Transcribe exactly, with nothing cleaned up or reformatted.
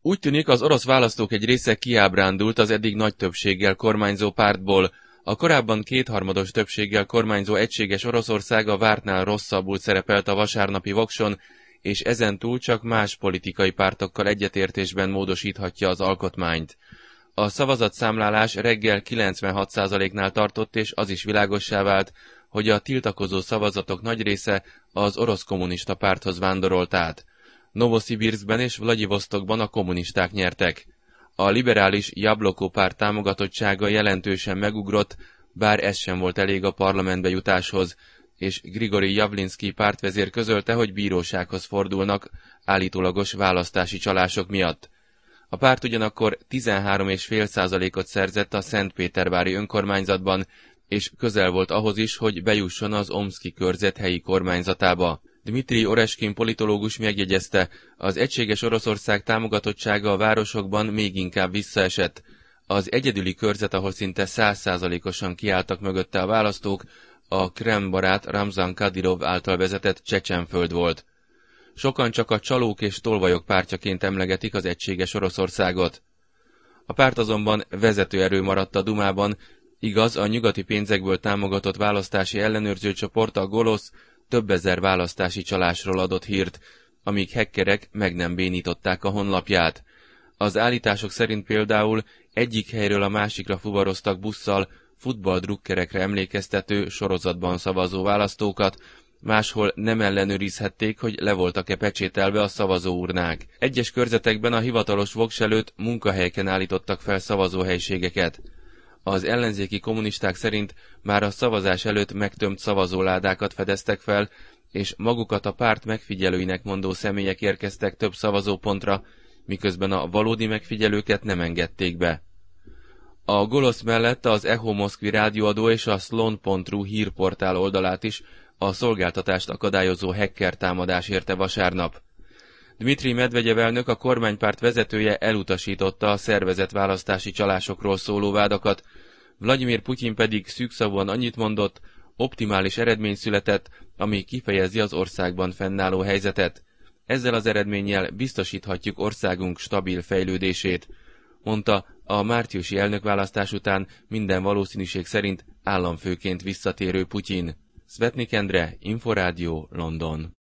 Úgy tűnik, az orosz választók egy része kiábrándult az eddig nagy többséggel kormányzó pártból. A korábban kétharmados többséggel kormányzó Egységes Oroszország a vártnál rosszabbul szerepelt a vasárnapi vokson, és ezentúl csak más politikai pártokkal egyetértésben módosíthatja az alkotmányt. A szavazatszámlálás reggel kilencvenhat százaléknál tartott, és az is világossá vált, hogy a tiltakozó szavazatok nagy része az orosz kommunista párthoz vándorolt át. Novoszibirszkben és Vlagyivosztokban a kommunisták nyertek. A liberális Jabloko párt támogatottsága jelentősen megugrott, bár ez sem volt elég a parlamentbe jutáshoz, és Grigori Javlinszky pártvezér közölte, hogy bírósághoz fordulnak állítólagos választási csalások miatt. A párt ugyanakkor tizenhárom egész öt százalékot szerzett a Szentpétervári önkormányzatban, és közel volt ahhoz is, hogy bejusson az Omszki körzet helyi kormányzatába. Dmitri Oreskin politológus megjegyezte, az Egységes Oroszország támogatottsága a városokban még inkább visszaesett. Az egyedüli körzet, ahol szinte száz százalékosan kiálltak mögötte a választók, a Kreml-barát Ramzan Kadyrov által vezetett Csecsenföld volt. Sokan csak a csalók és tolvajok pártjaként emlegetik az Egységes Oroszországot. A párt azonban vezető erő maradt a Dumában, igaz, a nyugati pénzekből támogatott választási ellenőrző csoport, a Golosz, több ezer választási csalásról adott hírt, amíg hackerek meg nem bénították a honlapját. Az állítások szerint például egyik helyről a másikra fuvaroztak busszal futballdrukkerekre emlékeztető sorozatban szavazó választókat, máshol nem ellenőrizhették, hogy le voltak-e pecsételve a szavazóurnák. Egyes körzetekben a hivatalos voks előtt munkahelyeken állítottak fel szavazóhelységeket. Az ellenzéki kommunisták szerint már a szavazás előtt megtömt szavazóládákat fedeztek fel, és magukat a párt megfigyelőinek mondó személyek érkeztek több szavazópontra, miközben a valódi megfigyelőket nem engedték be. A Golosz mellett az Echo Moszkvi rádióadó és a Slon pont ru hírportál oldalát is a szolgáltatást akadályozó hacker támadás érte vasárnap. Dmitri Medvegyev elnök, a kormánypárt vezetője elutasította a szervezett választási csalásokról szóló vádakat, Vladimir Putyin pedig szűkszavúan annyit mondott, optimális eredmény született, ami kifejezi az országban fennálló helyzetet. Ezzel az eredménnyel biztosíthatjuk országunk stabil fejlődését, mondta a márciusi elnökválasztás után minden valószínűség szerint államfőként visszatérő Putyin. Szvetnik Endre, Inforádió, London.